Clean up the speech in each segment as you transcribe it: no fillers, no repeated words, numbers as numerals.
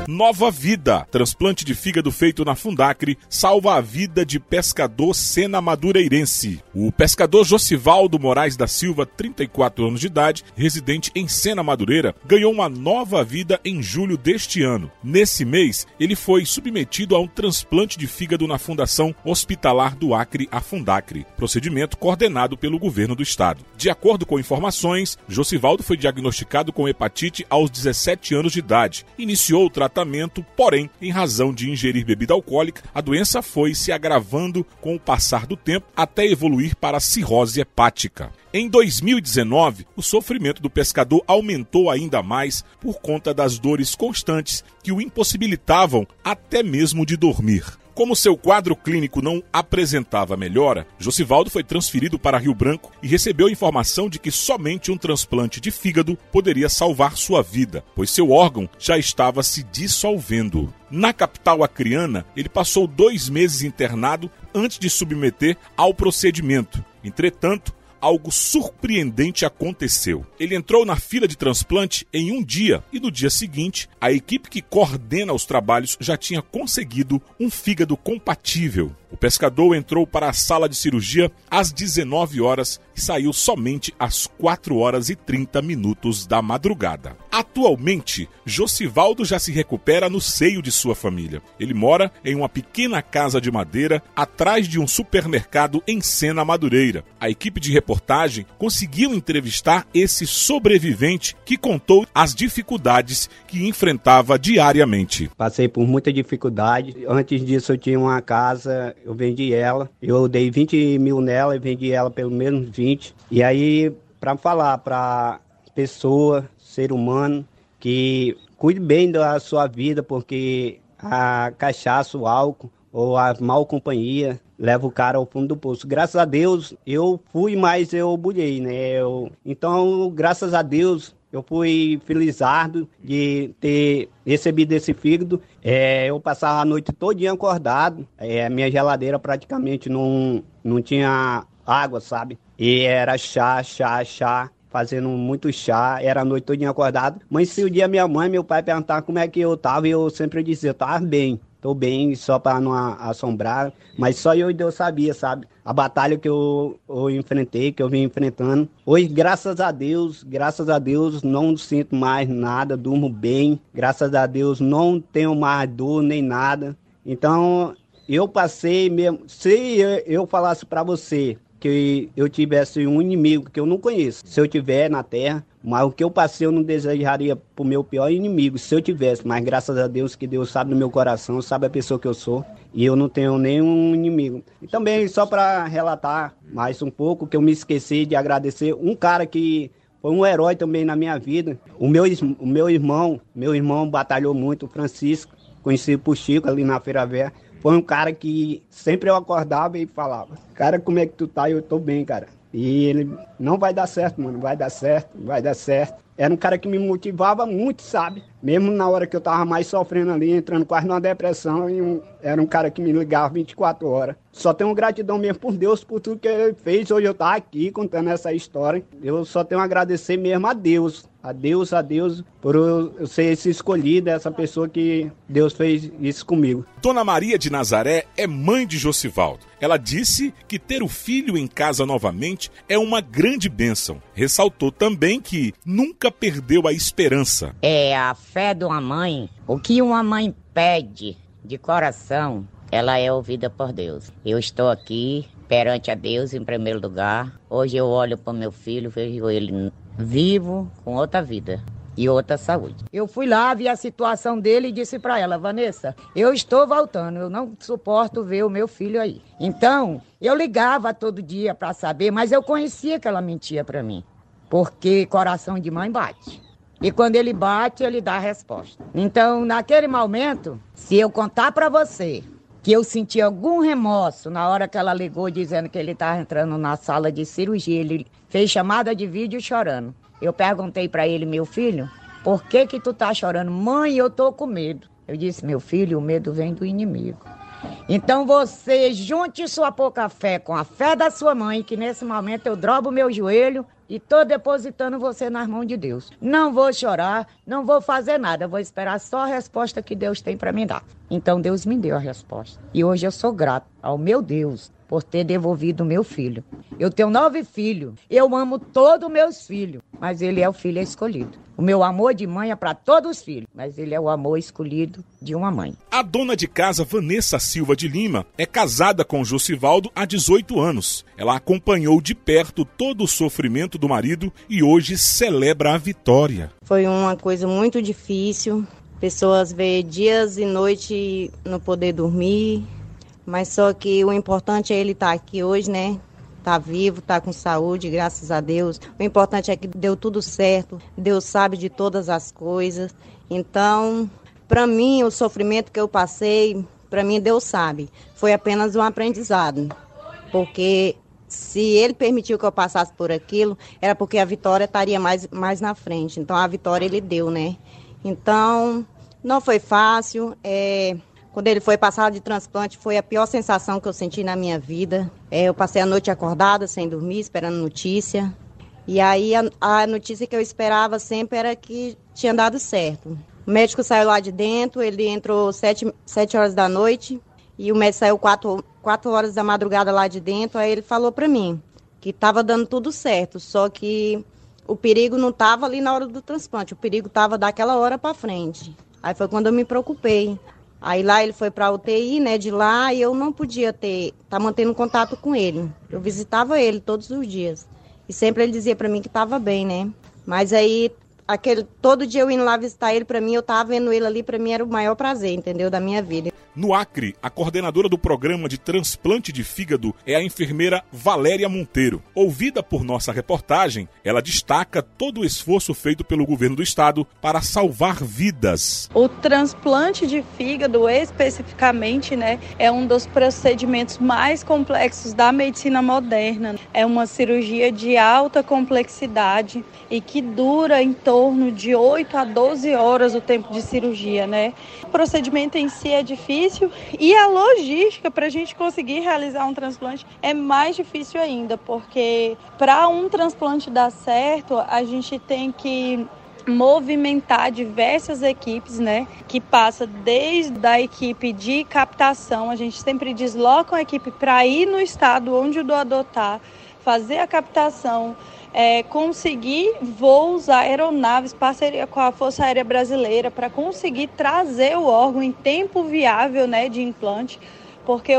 Nova vida. Transplante de fígado feito na Fundacre salva a vida de pescador sena-madureirense. O pescador Josivaldo Moraes da Silva, 34 anos de idade, residente em Sena Madureira, ganhou uma nova vida em julho deste ano. Nesse mês, ele foi submetido a um transplante de fígado na Fundação Hospitalar do Acre, a Fundacre, procedimento coordenado pelo governo do estado. De acordo com informações, Josivaldo foi diagnosticado com hepatite aos 17 anos de idade. Iniciou o tratamento, porém, em razão de ingerir bebida alcoólica, a doença foi se agravando com o passar do tempo até evoluir para a cirrose hepática. Em 2019, o sofrimento do pescador aumentou ainda mais por conta das dores constantes que o impossibilitavam até mesmo de dormir. Como seu quadro clínico não apresentava melhora, Josivaldo foi transferido para Rio Branco e recebeu a informação de que somente um transplante de fígado poderia salvar sua vida, pois seu órgão já estava se dissolvendo. Na capital acreana, ele passou 2 meses internado antes de submeter ao procedimento. Entretanto, algo surpreendente aconteceu. Ele entrou na fila de transplante em um dia e no dia seguinte, a equipe que coordena os trabalhos já tinha conseguido um fígado compatível. O pescador entrou para a sala de cirurgia às 19 horas e saiu somente às 4 horas e 30 minutos da madrugada. Atualmente, Josivaldo já se recupera no seio de sua família. Ele mora em uma pequena casa de madeira atrás de um supermercado em Sena Madureira. A equipe de reportagem conseguiu entrevistar esse sobrevivente que contou as dificuldades que enfrentava diariamente. Passei por muita dificuldade. Antes disso eu tinha uma casa, eu vendi ela. Eu dei 20 mil nela e vendi ela pelo menos 20. E aí, para falar para pessoa, ser humano, que cuide bem da sua vida, porque a cachaça, o álcool ou a mal companhia leva o cara ao fundo do poço. Graças a Deus, eu fui, mas eu bulhei, né? Então, graças a Deus, eu fui felizardo de ter recebido esse fígado. Eu passava a noite todinha acordado. A minha geladeira praticamente não tinha água, sabe? E era chá, fazendo muito chá. Era a noite todinha acordado. Mas se o dia minha mãe e meu pai perguntavam como é que eu tava, eu sempre dizia, eu tava bem. Tô bem, só para não assombrar, mas só eu e Deus sabia, sabe? A batalha que eu enfrentei, que eu vim enfrentando. Hoje, graças a Deus, não sinto mais nada, durmo bem. Graças a Deus, não tenho mais dor nem nada. Então, eu passei mesmo... Se eu falasse para você que eu tivesse um inimigo que eu não conheço, se eu tiver na terra, mas o que eu passei eu não desejaria pro meu pior inimigo, se eu tivesse, mas graças a Deus que Deus sabe no meu coração, sabe a pessoa que eu sou, e eu não tenho nenhum inimigo. E também, só para relatar mais um pouco, que eu me esqueci de agradecer um cara que foi um herói também na minha vida, o meu irmão batalhou muito, o Francisco, conhecido por Chico ali na Feira Velha. Foi um cara que sempre eu acordava e falava, cara, como é que tu tá? Eu tô bem, cara. E ele, não vai dar certo, mano, vai dar certo. Era um cara que me motivava muito, sabe? Mesmo na hora que eu tava mais sofrendo ali, entrando quase numa depressão, era um cara que me ligava 24 horas. Só tenho gratidão mesmo por Deus, por tudo que ele fez. Hoje eu tava aqui contando essa história. Eu só tenho a agradecer mesmo a Deus, por eu ser esse escolhido, essa pessoa que Deus fez isso comigo. Dona Maria de Nazaré é mãe de Josivaldo. Ela disse que ter o filho em casa novamente é uma grande bênção. Ressaltou também que nunca perdeu a esperança. É a fé de uma mãe. O que uma mãe pede de coração, ela é ouvida por Deus. Eu estou aqui perante a Deus em primeiro lugar. Hoje eu olho para o meu filho, vejo ele vivo, com outra vida e outra saúde. Eu fui lá, vi a situação dele e disse para ela, Vanessa, eu estou voltando, eu não suporto ver o meu filho aí. Então, eu ligava todo dia para saber, mas eu conhecia que ela mentia para mim, porque coração de mãe bate. E quando ele bate, ele dá a resposta. Então, naquele momento, se eu contar para você que eu senti algum remorso na hora que ela ligou dizendo que ele estava entrando na sala de cirurgia, ele fez chamada de vídeo chorando. Eu perguntei para ele, meu filho, por que tu tá chorando? Mãe, eu tô com medo. Eu disse, meu filho, o medo vem do inimigo. Então você junte sua pouca fé com a fé da sua mãe, que nesse momento eu dobro o meu joelho e estou depositando você nas mãos de Deus. Não vou chorar, não vou fazer nada, vou esperar só a resposta que Deus tem para me dar. Então Deus me deu a resposta. E hoje eu sou grato ao meu Deus por ter devolvido o meu filho. Eu tenho 9 filhos, eu amo todos os meus filhos, mas ele é o filho escolhido. O meu amor de mãe é para todos os filhos, mas ele é o amor escolhido de uma mãe. A dona de casa Vanessa Silva de Lima é casada com Josivaldo há 18 anos. Ela acompanhou de perto todo o sofrimento do marido e hoje celebra a vitória. Foi uma coisa muito difícil. Pessoas veem dias e noites não poder dormir, mas só que o importante é ele estar aqui hoje, né? Tá vivo, tá com saúde, graças a Deus. O importante é que deu tudo certo. Deus sabe de todas as coisas. Então, para mim, o sofrimento que eu passei, para mim, Deus sabe. Foi apenas um aprendizado. Porque se Ele permitiu que eu passasse por aquilo, era porque a vitória estaria mais na frente. Então, a vitória Ele deu, né? Então, não foi fácil. Quando ele foi passado de transplante, foi a pior sensação que eu senti na minha vida. Eu passei a noite acordada, sem dormir, esperando notícia. E aí a notícia que eu esperava sempre era que tinha dado certo. O médico saiu lá de dentro, ele entrou 7 horas da noite e o médico saiu 4 horas da madrugada lá de dentro. Aí ele falou para mim que estava dando tudo certo, só que o perigo não estava ali na hora do transplante, o perigo estava daquela hora para frente. Aí foi quando eu me preocupei. Aí lá ele foi para a UTI, né, de lá, e eu não podia tá mantendo contato com ele. Eu visitava ele todos os dias. E sempre ele dizia para mim que estava bem, né? Mas aí, todo dia eu indo lá visitar ele, para mim, eu tava vendo ele ali, para mim era o maior prazer, entendeu, da minha vida. No Acre, a coordenadora do programa de transplante de fígado é a enfermeira Valéria Monteiro. Ouvida por nossa reportagem, ela destaca todo o esforço feito pelo governo do estado para salvar vidas. O transplante de fígado, especificamente, né, é um dos procedimentos mais complexos da medicina moderna. É uma cirurgia de alta complexidade e que dura em torno de 8 a 12 horas o tempo de cirurgia, né? O procedimento em si é difícil e a logística para a gente conseguir realizar um transplante é mais difícil ainda, porque para um transplante dar certo, a gente tem que movimentar diversas equipes, né? Que passa desde a equipe de captação, a gente sempre desloca uma equipe para ir no estado onde o doador está, fazer a captação, conseguir voos, aeronaves, parceria com a Força Aérea Brasileira para conseguir trazer o órgão em tempo viável, né, de implante, porque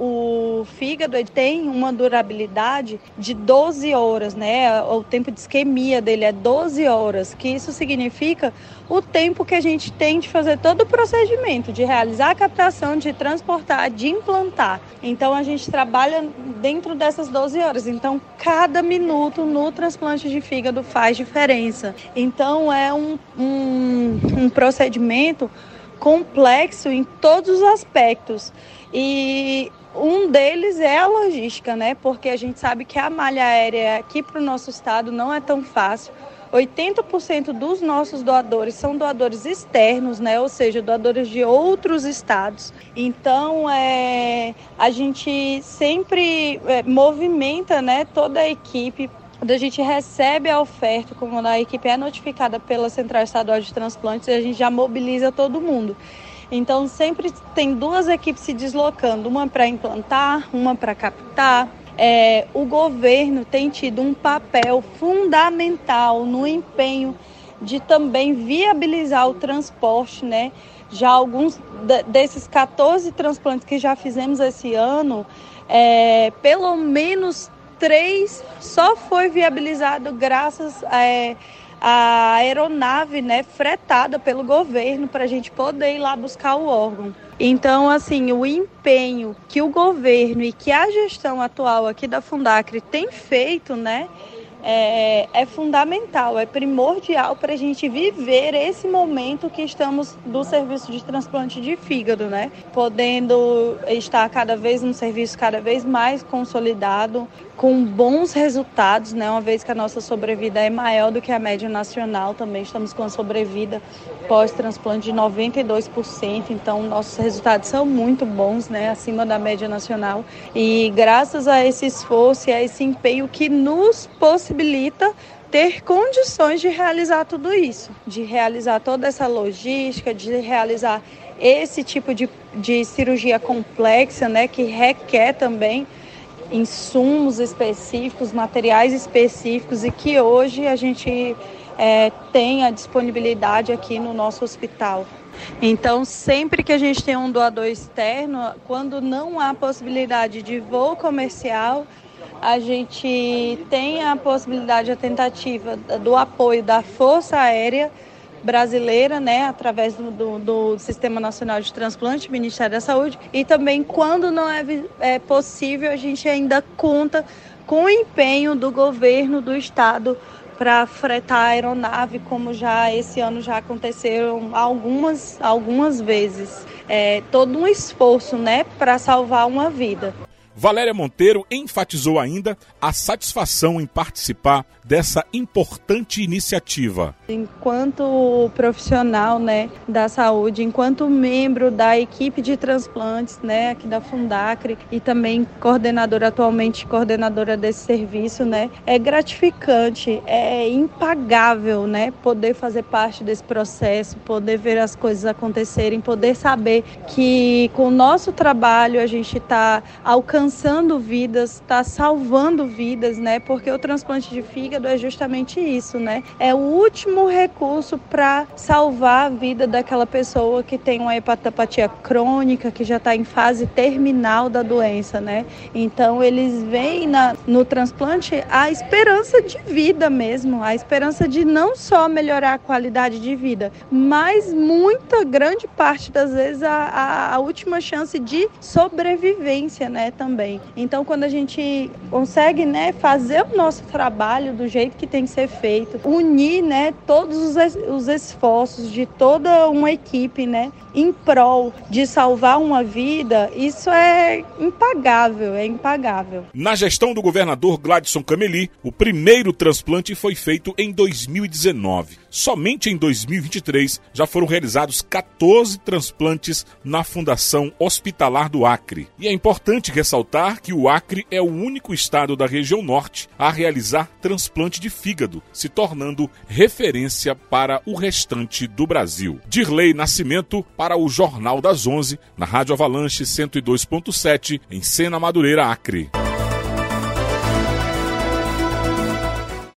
o fígado ele tem uma durabilidade de 12 horas, né? O tempo de isquemia dele é 12 horas, que isso significa o tempo que a gente tem de fazer todo o procedimento, de realizar a captação, de transportar, de implantar. Então, a gente trabalha dentro dessas 12 horas. Então, cada minuto no transplante de fígado faz diferença. Então, é um procedimento complexo em todos os aspectos. E um deles é a logística, né? Porque a gente sabe que a malha aérea aqui para o nosso estado não é tão fácil. 80% dos nossos doadores são doadores externos, né? Ou seja, doadores de outros estados. Então, a gente sempre movimenta, né, toda a equipe. Quando a gente recebe a oferta, como a equipe é notificada pela Central Estadual de Transplantes, a gente já mobiliza todo mundo. Então, sempre tem 2 equipes se deslocando, uma para implantar, uma para captar. O governo tem tido um papel fundamental no empenho de também viabilizar o transporte, né? Já alguns desses 14 transplantes que já fizemos esse ano, pelo menos 3 só foi viabilizado graças a aeronave, né, fretada pelo governo para a gente poder ir lá buscar o órgão. Então, assim, o empenho que o governo e que a gestão atual aqui da Fundacre tem feito, né, é fundamental, é primordial para a gente viver esse momento que estamos do serviço de transplante de fígado, né? Podendo estar cada vez um serviço cada vez mais consolidado, com bons resultados, né? Uma vez que a nossa sobrevida é maior do que a média nacional, também estamos com a sobrevida pós-transplante de 92%, então nossos resultados são muito bons, né, acima da média nacional. E graças a esse esforço e a esse empenho que nos possibilita ter condições de realizar tudo isso, de realizar toda essa logística, de realizar esse tipo de cirurgia complexa, né, que requer também insumos específicos, materiais específicos, e que hoje a gente tem a disponibilidade aqui no nosso hospital. Então, sempre que a gente tem um doador externo, quando não há possibilidade de voo comercial, a gente tem a possibilidade, a tentativa do apoio da Força Aérea Brasileira, né, através do Sistema Nacional de Transplante, Ministério da Saúde, e também, quando não é possível, a gente ainda conta com o empenho do governo do estado para fretar a aeronave, como já esse ano já aconteceram algumas vezes. Todo um esforço, né, para salvar uma vida. Valéria Monteiro enfatizou ainda a satisfação em participar dessa importante iniciativa. Enquanto profissional, né, da saúde, enquanto membro da equipe de transplantes, né, aqui da Fundacre, e também atualmente coordenadora desse serviço, né, é gratificante, é impagável, né, poder fazer parte desse processo, poder ver as coisas acontecerem, poder saber que com o nosso trabalho a gente está alcançando vidas, está salvando vidas, né, porque o transplante de fígado é justamente isso, né? É o último recurso para salvar a vida daquela pessoa que tem uma hepatopatia crônica, que já está em fase terminal da doença, né? Então, eles veem no transplante a esperança de vida mesmo, a esperança de não só melhorar a qualidade de vida, mas grande parte das vezes a última chance de sobrevivência, né, também. Então, quando a gente consegue, né, fazer o nosso trabalho do jeito que tem que ser feito, unir, né, todos os esforços de toda uma equipe, né, em prol de salvar uma vida, isso é impagável, Na gestão do governador Gladson Cameli, o primeiro transplante foi feito em 2019. Somente em 2023 já foram realizados 14 transplantes na Fundação Hospitalar do Acre. E é importante ressaltar que o Acre é o único estado da região norte a realizar transplante de fígado, se tornando referência para o restante do Brasil. Dirley Nascimento para o Jornal das 11, na Rádio Avalanche 102.7, em Sena, Madureira, Acre.